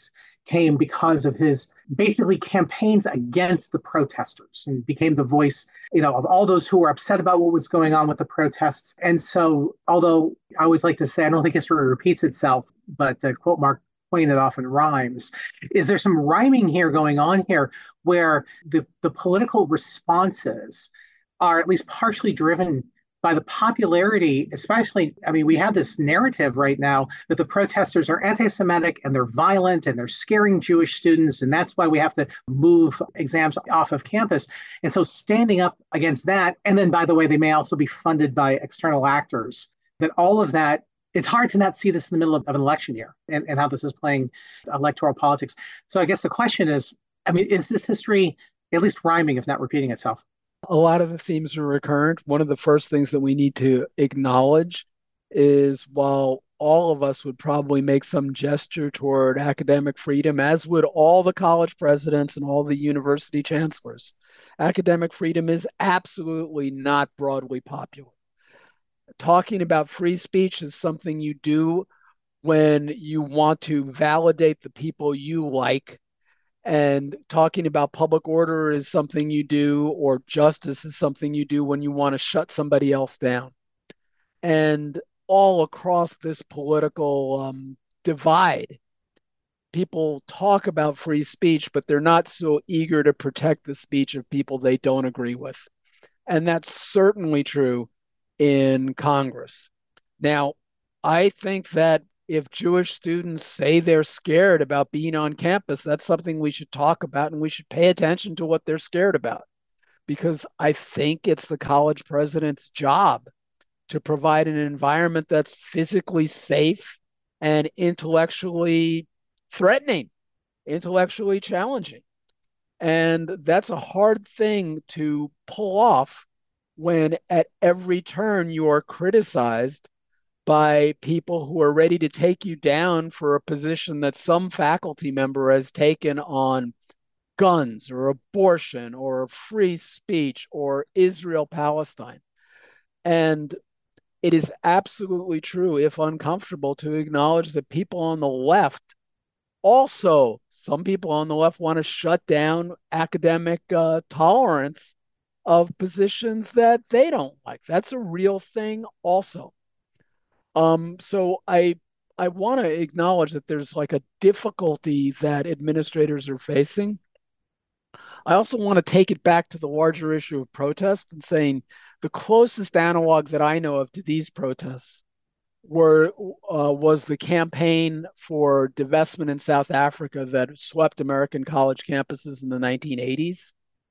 came because of his basically campaigns against the protesters and became the voice, you know, of all those who were upset about what was going on with the protests. And so, although I always like to say, I don't think history repeats itself, but to quote Mark Twain, it often rhymes. Is there some rhyming here going on here where the, the political responses are at least partially driven by the popularity, especially, I mean, we have this narrative right now that the protesters are anti-Semitic and they're violent and they're scaring Jewish students, and that's why we have to move exams off of campus. And so standing up against that, and then, by the way, they may also be funded by external actors, that all of that, it's hard to not see this in the middle of, of an election year and, and how this is playing electoral politics. So I guess the question is, I mean, is this history at least rhyming, if not repeating itself? A lot of the themes are recurrent. One of the first things that we need to acknowledge is while all of us would probably make some gesture toward academic freedom, as would all the college presidents and all the university chancellors, academic freedom is absolutely not broadly popular. Talking about free speech is something you do when you want to validate the people you like, and talking about public order is something you do, or justice is something you do when you want to shut somebody else down. And all across this political um, divide, people talk about free speech, but they're not so eager to protect the speech of people they don't agree with. And that's certainly true in Congress. Now, I think that if Jewish students say they're scared about being on campus, that's something we should talk about, and we should pay attention to what they're scared about, because I think it's the college president's job to provide an environment that's physically safe and intellectually threatening, intellectually challenging. And that's a hard thing to pull off when at every turn you are criticized by people who are ready to take you down for a position that some faculty member has taken on guns or abortion or free speech or Israel Palestine. And it is absolutely true, if uncomfortable, to acknowledge that people on the left also, some people on the left want to shut down academic uh, tolerance of positions that they don't like. That's a real thing also. Um, so I I want to acknowledge that there's like a difficulty that administrators are facing. I also want to take it back to the larger issue of protest and saying the closest analog that I know of to these protests were uh, was the campaign for divestment in South Africa that swept American college campuses in the nineteen eighties.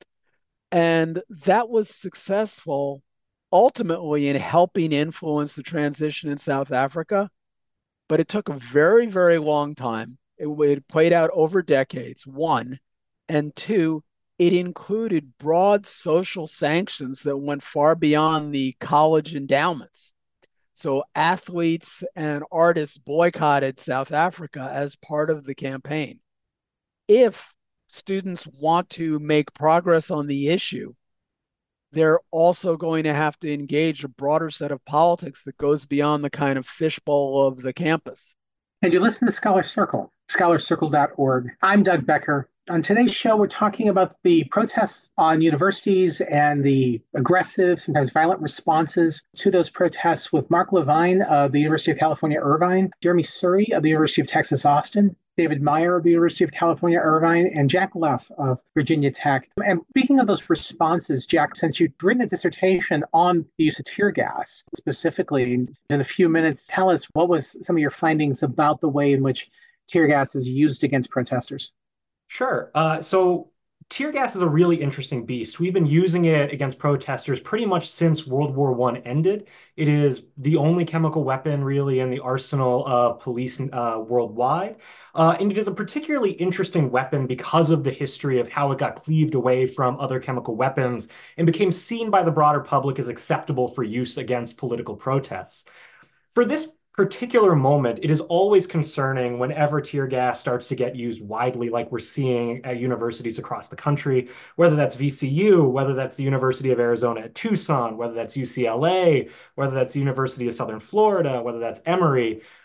And that was successful ultimately in helping influence the transition in South Africa, but it took a very, very long time. It, it played out over decades, one. And two, it included broad social sanctions that went far beyond the college endowments. So athletes and artists boycotted South Africa as part of the campaign. If students want to make progress on the issue, they're also going to have to engage a broader set of politics that goes beyond the kind of fishbowl of the campus. And you listen to Scholar Circle, scholar circle dot org. I'm Doug Becker. On today's show, we're talking about the protests on universities and the aggressive, sometimes violent responses to those protests with Mark Levine of the University of California, Irvine, Jeremy Surrey of the University of Texas, Austin, David Meyer of the University of California, Irvine, and Jack Leff of Virginia Tech. And speaking of those responses, Jack, since you've written a dissertation on the use of tear gas specifically, in a few minutes, tell us what was some of your findings about the way in which tear gas is used against protesters. Sure. Uh, so tear gas is a really interesting beast. We've been using it against protesters pretty much since World War One ended. It is the only chemical weapon really in the arsenal of police uh, worldwide. Uh, and it is a particularly interesting weapon because of the history of how it got cleaved away from other chemical weapons and became seen by the broader public as acceptable for use against political protests. For this particular moment, it is always concerning whenever tear gas starts to get used widely, like we're seeing at universities across the country, whether that's V C U, whether that's the University of Arizona at Tucson, whether that's U C L A, whether that's the University of Southern Florida, whether that's Emory.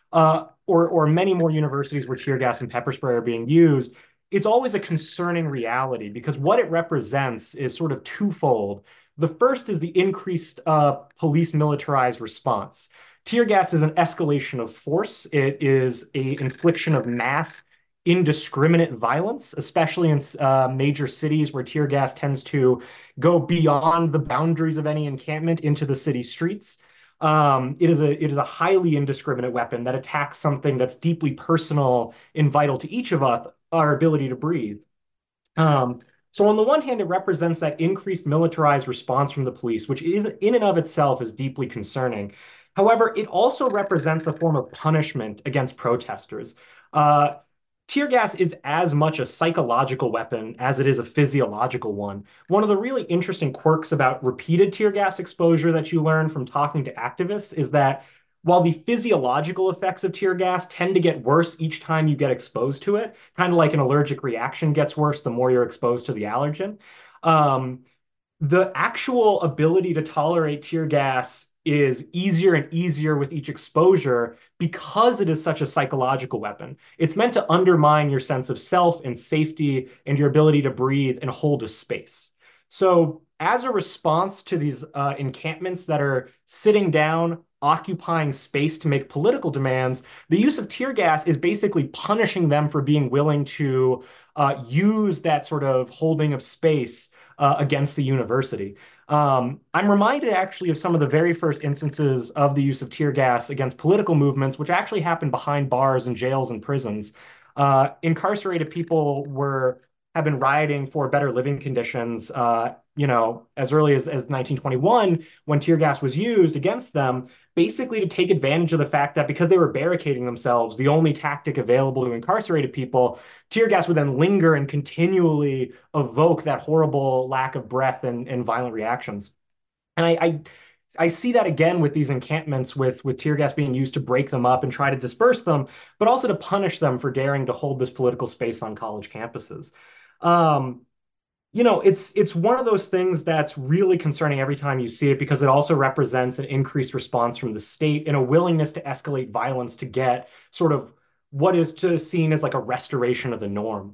uh, or or many more universities where tear gas and pepper spray are being used, it's always a concerning reality because what it represents is sort of twofold. The first is the increased uh, police militarized response. Tear gas is an escalation of force. It is a infliction of mass indiscriminate violence, especially in uh, major cities where tear gas tends to go beyond the boundaries of any encampment into the city streets. Um, it is a it is a highly indiscriminate weapon that attacks something that's deeply personal and vital to each of us, our ability to breathe. Um, so on the one hand, it represents that increased militarized response from the police, which is in and of itself is deeply concerning. However, it also represents a form of punishment against protesters. Uh, Tear gas is as much a psychological weapon as it is a physiological one. One of the really interesting quirks about repeated tear gas exposure that you learn from talking to activists is that while the physiological effects of tear gas tend to get worse each time you get exposed to it, kind of like an allergic reaction gets worse the more you're exposed to the allergen, um, the actual ability to tolerate tear gas is easier and easier with each exposure because it is such a psychological weapon. It's meant to undermine your sense of self and safety and your ability to breathe and hold a space. So, as a response to these uh, encampments that are sitting down, occupying space to make political demands, the use of tear gas is basically punishing them for being willing to uh, use that sort of holding of space uh, against the university. Um, I'm reminded actually of some of the very first instances of the use of tear gas against political movements, which actually happened behind bars and jails and prisons. Uh, incarcerated people were have been rioting for better living conditions, uh, you know, as early as, as nineteen twenty-one, when tear gas was used against them, basically to take advantage of the fact that because they were barricading themselves, the only tactic available to incarcerated people, tear gas would then linger and continually evoke that horrible lack of breath and, and violent reactions. And I, I I see that again with these encampments with with tear gas being used to break them up and try to disperse them, but also to punish them for daring to hold this political space on college campuses. Um, you know, it's it's one of those things that's really concerning every time you see it because it also represents an increased response from the state and a willingness to escalate violence to get sort of what is to seen as like a restoration of the norm.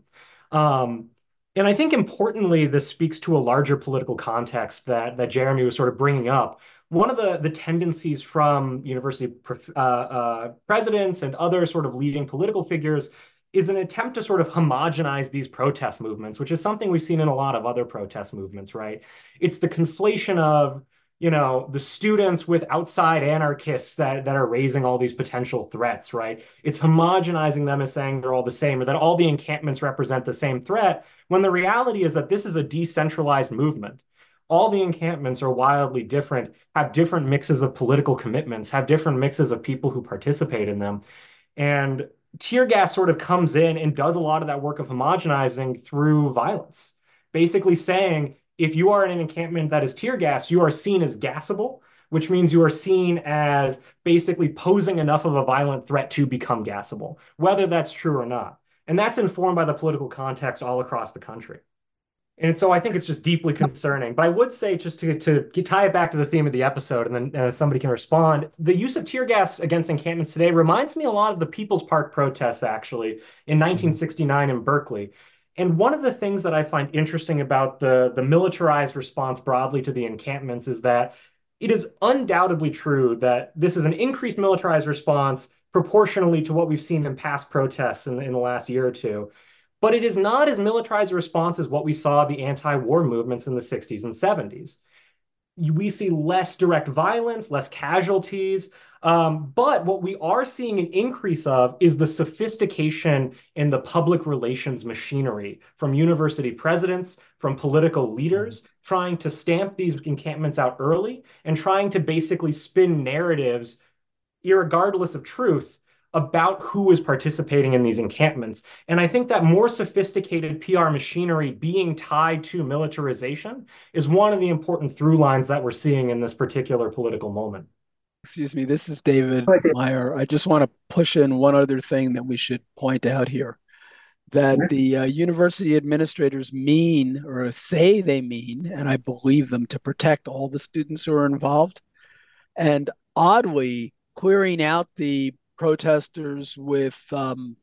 Um, and I think importantly, this speaks to a larger political context that that Jeremy was sort of bringing up. One of the the tendencies from university uh, uh, presidents and other sort of leading political figures is an attempt to sort of homogenize these protest movements, which is something we've seen in a lot of other protest movements, right? It's the conflation of, you know, the students with outside anarchists that, that are raising all these potential threats, right? It's homogenizing them as saying they're all the same or that all the encampments represent the same threat, when the reality is that this is a decentralized movement. All the encampments are wildly different, have different mixes of political commitments, have different mixes of people who participate in them. And tear gas sort of comes in and does a lot of that work of homogenizing through violence, basically saying if you are in an encampment that is tear gas, you are seen as gassable, which means you are seen as basically posing enough of a violent threat to become gassable, whether that's true or not. And that's informed by the political context all across the country. And so I think it's just deeply concerning. But I would say, just to, to tie it back to the theme of the episode, and then uh, somebody can respond, the use of tear gas against encampments today reminds me a lot of the People's Park protests, actually, in nineteen sixty-nine in Berkeley. And one of the things that I find interesting about the, the militarized response broadly to the encampments is that it is undoubtedly true that this is an increased militarized response proportionally to what we've seen in past protests in, in the last year or two. But it is not as militarized a response as what we saw the anti-war movements in the sixties and seventies. We see less direct violence, less casualties. Um, but what we are seeing an increase of is the sophistication in the public relations machinery from university presidents, from political leaders, trying to stamp these encampments out early and trying to basically spin narratives, irregardless of truth, about who is participating in these encampments. And I think that more sophisticated P R machinery being tied to militarization is one of the important through lines that we're seeing in this particular political moment. Excuse me, this is David Meyer. I just want to push in one other thing that we should point out here, that the uh, university administrators mean or say they mean, and I believe them, to protect all the students who are involved. And oddly, querying out the protesters with um,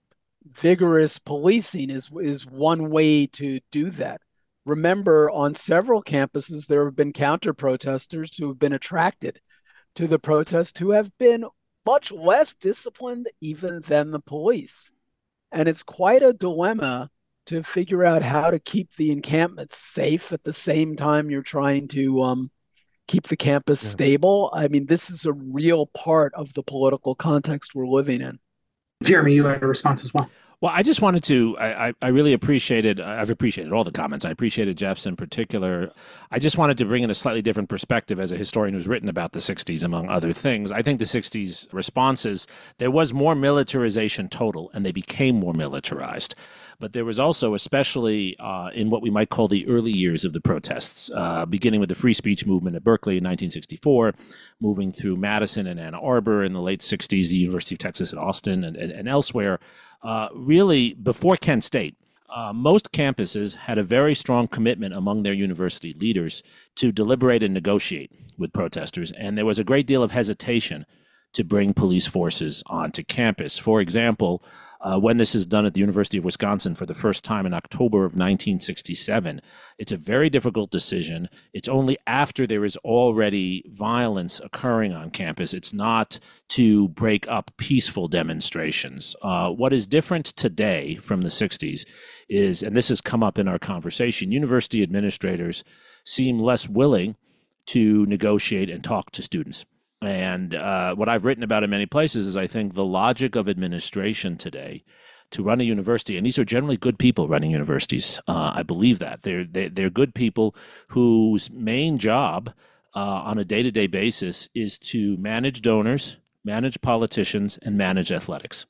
vigorous policing is is one way to do that. Remember, on several campuses, there have been counter protesters who have been attracted to the protest who have been much less disciplined even than the police. And it's quite a dilemma to figure out how to keep the encampments safe at the same time you're trying to um, keep the campus yeah. stable. I mean, this is a real part of the political context we're living in. Jeremy, you had a response as well. Well, I just wanted to, I, I really appreciated, I've appreciated all the comments. I appreciated Jeff's in particular. I just wanted to bring in a slightly different perspective as a historian who's written about the sixties, among other things. I think the sixties responses, there was more militarization total, and they became more militarized. But there was also, especially uh, in what we might call the early years of the protests, uh, beginning with the free speech movement at Berkeley in nineteen sixty-four, moving through Madison and Ann Arbor in the late sixties, the University of Texas at Austin and, and, and elsewhere, uh, really before Kent State. Uh, most campuses had a very strong commitment among their university leaders to deliberate and negotiate with protesters, and there was a great deal of hesitation to bring police forces onto campus. For example, Uh, when this is done at the University of Wisconsin for the first time in October of nineteen sixty-seven. It's a very difficult decision. It's only after there is already violence occurring on campus. It's not to break up peaceful demonstrations. Uh, what is different today from the sixties is, and this has come up in our conversation, university administrators seem less willing to negotiate and talk to students. And uh, what I've written about in many places is I think the logic of administration today to run a university, and these are generally good people running universities. Uh, I believe that. They're, they're, they're good people whose main job uh, on a day-to-day basis is to manage donors, manage politicians, and manage athletics.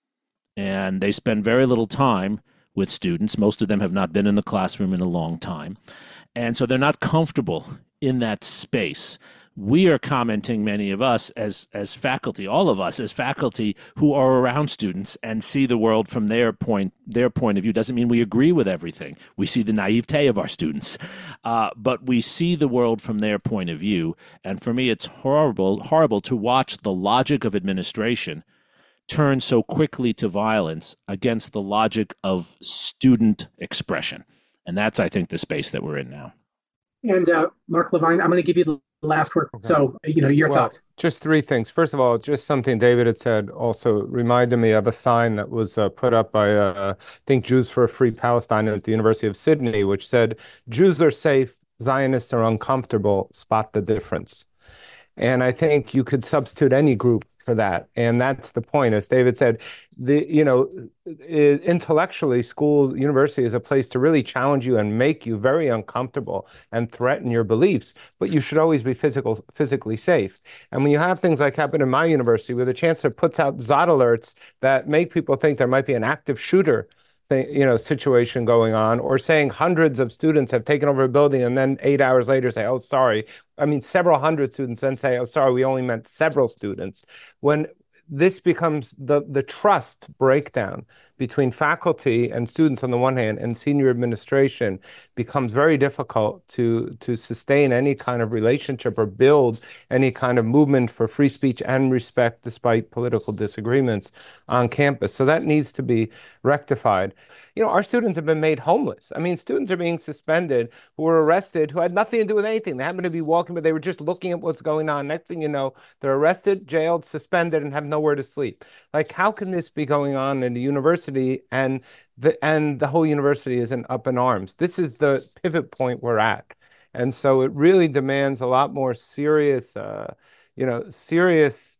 And they spend very little time with students. Most of them have not been in the classroom in a long time. And so they're not comfortable in that space. We are commenting, many of us as as faculty, all of us as faculty who are around students and see the world from their point their point of view. Doesn't mean we agree with everything. We see the naivete of our students, uh, but we see the world from their point of view. And for me, it's horrible, horrible to watch the logic of administration turn so quickly to violence against the logic of student expression. And that's, I think, the space that we're in now. And uh, Mark Levine, I'm going to give you the last word. Okay. So, you know, your well, thoughts. Just three things. First of all, just something David had said also reminded me of a sign that was uh, put up by, uh, I think, Jews for a Free Palestine at the University of Sydney, which said, Jews are safe, Zionists are uncomfortable, spot the difference. And I think you could substitute any group for that. And that's the point. As David said, the you know, intellectually, school, university is a place to really challenge you and make you very uncomfortable and threaten your beliefs. But you should always be physical, physically safe. And when you have things like happened in my university, where the chancellor puts out Z O T alerts that make people think there might be an active shooter you know, situation going on, or saying hundreds of students have taken over a building and then eight hours later say, oh, sorry. I mean, several hundred students then say, oh, sorry, we only meant several students. When this becomes the, the trust breakdown between faculty and students on the one hand and senior administration becomes very difficult to, to sustain any kind of relationship or build any kind of movement for free speech and respect despite political disagreements on campus. So that needs to be rectified. You know, our students have been made homeless. I mean, students are being suspended who were arrested, who had nothing to do with anything. They happened to be walking, but they were just looking at what's going on. Next thing you know, they're arrested, jailed, suspended, and have nowhere to sleep. Like, how can this be going on in the university and the and the whole university isn't up in arms? This is the pivot point we're at. And so it really demands a lot more serious, uh, you know, serious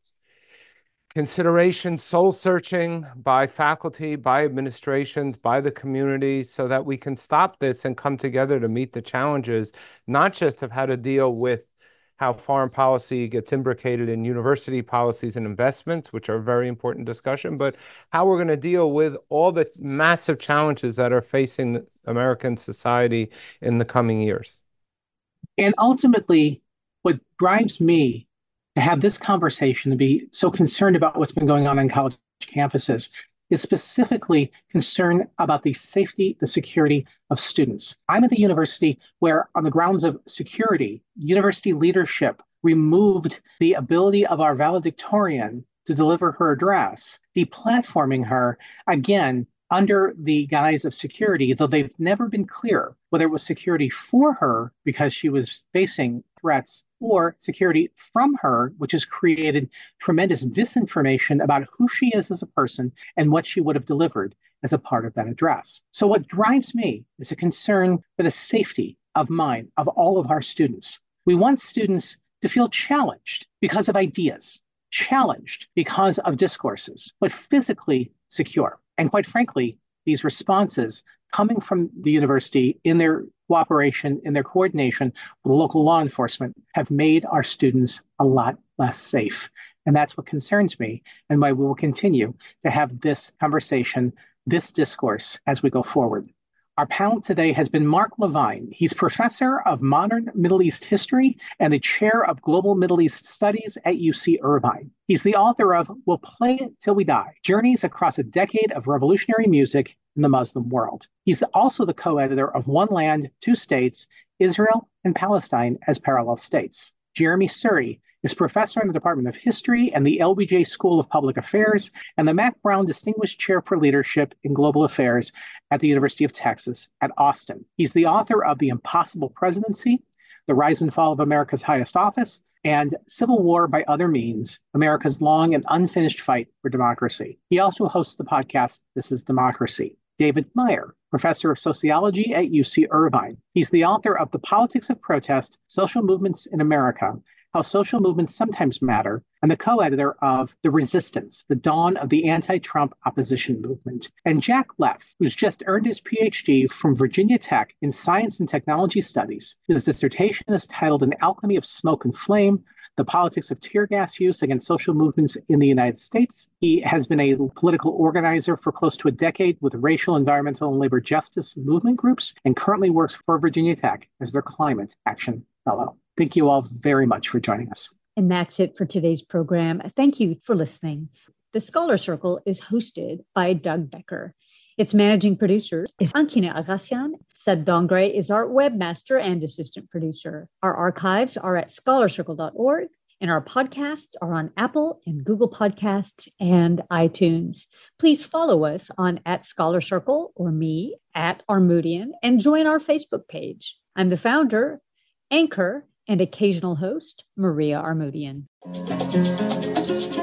consideration, soul searching by faculty, by administrations, by the community, so that we can stop this and come together to meet the challenges, not just of how to deal with how foreign policy gets imbricated in university policies and investments, which are a very important discussion, but how we're going to deal with all the massive challenges that are facing American society in the coming years. And ultimately, what drives me to have this conversation, to be so concerned about what's been going on on college campuses, is specifically concern about the safety, the security of students. I'm at a university where, on the grounds of security, university leadership removed the ability of our valedictorian to to deliver her address, deplatforming her, again, under the guise of security, though they've never been clear whether it was security for her because she was facing threats or security from her, which has created tremendous disinformation about who she is as a person and what she would have delivered as a part of that address. So what drives me is a concern for the safety of mind of all of our students. We want students to feel challenged because of ideas, challenged because of discourses, but physically secure. And quite frankly, these responses coming from the university in their cooperation, in their coordination with local law enforcement have made our students a lot less safe. And that's what concerns me and why we will continue to have this conversation, this discourse as we go forward. Our panel today has been Mark Levine. He's professor of modern Middle East history and the chair of global Middle East studies at U C Irvine. He's the author of We'll Play It Till We Die, Journeys Across a Decade of Revolutionary Music in the Muslim World. He's also the co-editor of One Land, Two States, Israel and Palestine as Parallel States. Jeremy Surrey is professor in the Department of History and the L B J School of Public Affairs and the Mack Brown Distinguished Chair for Leadership in Global Affairs at the University of Texas at Austin. He's the author of The Impossible Presidency, The Rise and Fall of America's Highest Office, and Civil War by Other Means, America's Long and Unfinished Fight for Democracy. He also hosts the podcast, This is Democracy. David Meyer, professor of sociology at U C Irvine. He's the author of The Politics of Protest, Social Movements in America, How Social Movements Sometimes Matter, and the co-editor of The Resistance, The Dawn of the Anti-Trump Opposition Movement. And Jack Leff, who's just earned his P H D from Virginia Tech in Science and Technology Studies. His dissertation is titled An Alchemy of Smoke and Flame, The Politics of Tear Gas Use Against Social Movements in the United States. He has been a political organizer for close to a decade with racial, environmental, and labor justice movement groups, and currently works for Virginia Tech as their Climate Action Fellow. Thank you all very much for joining us. And that's it for today's program. Thank you for listening. The Scholar Circle is hosted by Doug Becker. Its managing producer is Ankina Agassian. Sed Dongre is our webmaster and assistant producer. Our archives are at scholar circle dot org, and our podcasts are on Apple and Google Podcasts and iTunes. Please follow us on at Scholar Circle or me at Armoudian and join our Facebook page. I'm the founder, anchor, and occasional host, Maria Armoudian.